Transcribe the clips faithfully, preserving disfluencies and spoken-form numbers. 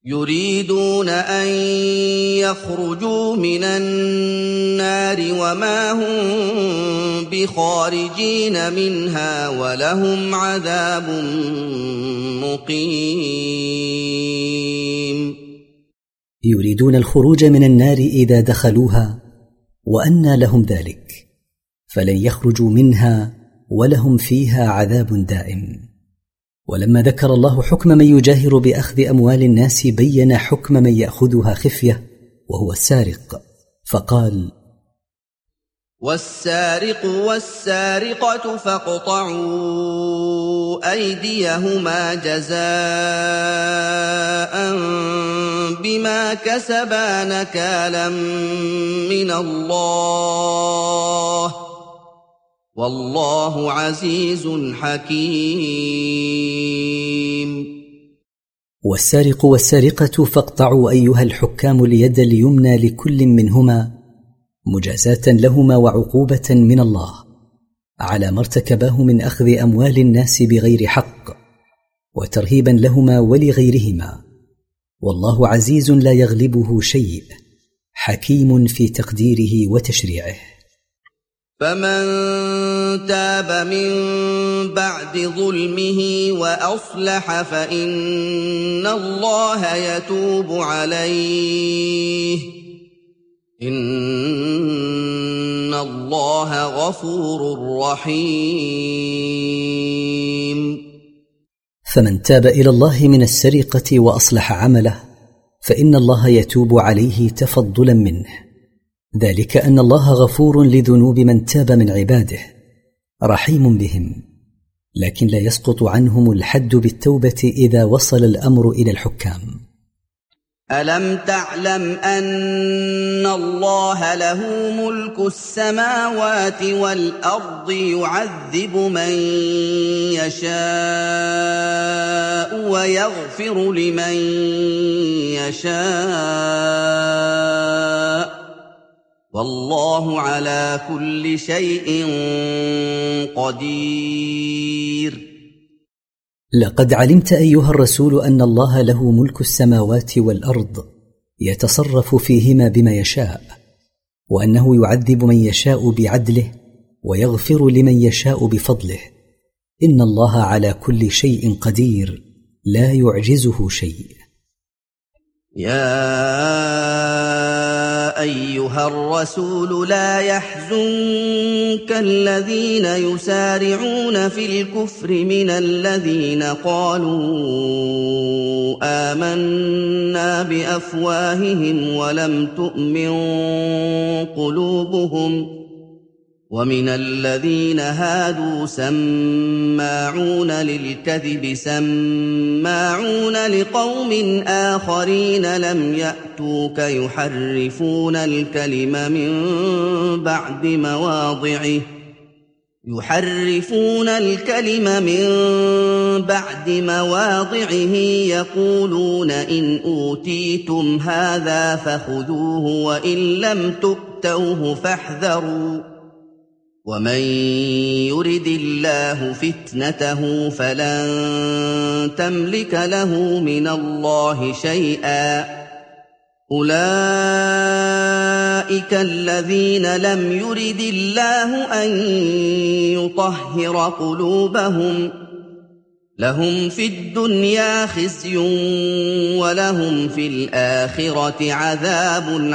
يريدون أن يخرجوا من النار وما هم بخارجين منها ولهم عذاب مقيم. يريدون الخروج من النار إذا دخلوها، وأنى لهم ذلك، فلن يخرجوا منها ولهم فيها عذاب دائم. ولما ذكر الله حكم من يجاهر بأخذ أموال الناس بين حكم من يأخذها خفية وهو السارق، فقال: والسارق والسارقة فاقطعوا أيديهما جزاء بما كسبا نكالا من الله والله عزيز حكيم. والسارق والسارقة فاقطعوا أيها الحكام اليد اليمنى لكل منهما مجازاة لهما وعقوبة من الله على ما ارتكباه من أخذ أموال الناس بغير حق، وترهيبا لهما ولغيرهما، والله عزيز لا يغلبه شيء، حكيم في تقديره وتشريعه. فمن تاب من بعد ظلمه وأصلح فإن الله يتوب عليه إن الله غفور رحيم. فمن تاب إلى الله من السرقة وأصلح عمله فإن الله يتوب عليه تفضلا منه، ذلك أن الله غفور لذنوب من تاب من عباده رحيم بهم، لكن لا يسقط عنهم الحد بالتوبة إذا وصل الأمر إلى الحكام. ألم تعلم أن الله له ملك السماوات والأرض يعذب من يشاء ويغفر لمن يشاء والله على كل شيء قدير. لقد علمت أيها الرسول أن الله له ملك السماوات والأرض يتصرف فيهما بما يشاء، وأنه يعذب من يشاء بعدله ويغفر لمن يشاء بفضله، إن الله على كل شيء قدير لا يعجزه شيء. يا أيها الرسول لا يحزنك الذين يسارعون في الكفر من الذين قالوا آمنا بأفواههم ولم تؤمن قلوبهم ومن الذين هادوا سماعون للكذب سماعون لقوم آخرين لم يأتوك يحرفون الكلم من بعد مواضعه يحرفون الكلم من بعد مواضعه يقولون إن أوتيتم هذا فخذوه وإن لم تؤتوه فاحذروا ومن يرد الله فتنته فلن تملك له من الله شيئا أولئك الذين لم يرد الله أن يطهر قلوبهم لهم في الدنيا خزي ولهم في الآخرة عذاب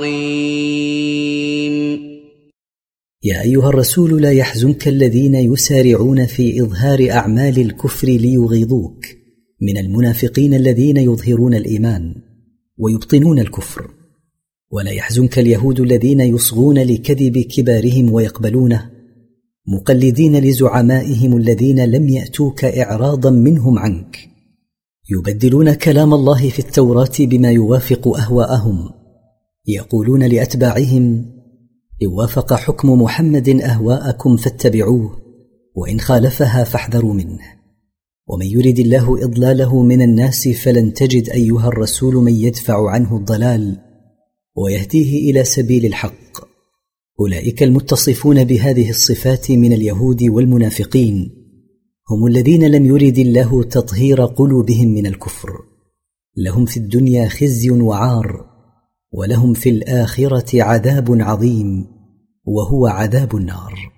عظيم. يا أيها الرسول لا يحزنك الذين يسارعون في إظهار أعمال الكفر ليغيظوك من المنافقين الذين يظهرون الإيمان ويبطنون الكفر، ولا يحزنك اليهود الذين يصغون لكذب كبارهم ويقبلونه مقلدين لزعمائهم الذين لم يأتوك إعراضا منهم عنك، يبدلون كلام الله في التوراة بما يوافق أهواءهم، يقولون لأتباعهم إن وافق حكم محمد أهواءكم فاتبعوه وإن خالفها فاحذروا منه، ومن يرد الله إضلاله من الناس فلن تجد أيها الرسول من يدفع عنه الضلال ويهديه إلى سبيل الحق. أولئك المتصفون بهذه الصفات من اليهود والمنافقين هم الذين لم يرد الله تطهير قلوبهم من الكفر، لهم في الدنيا خزي وعار، ولهم في الآخرة عذاب عظيم وهو عذاب النار.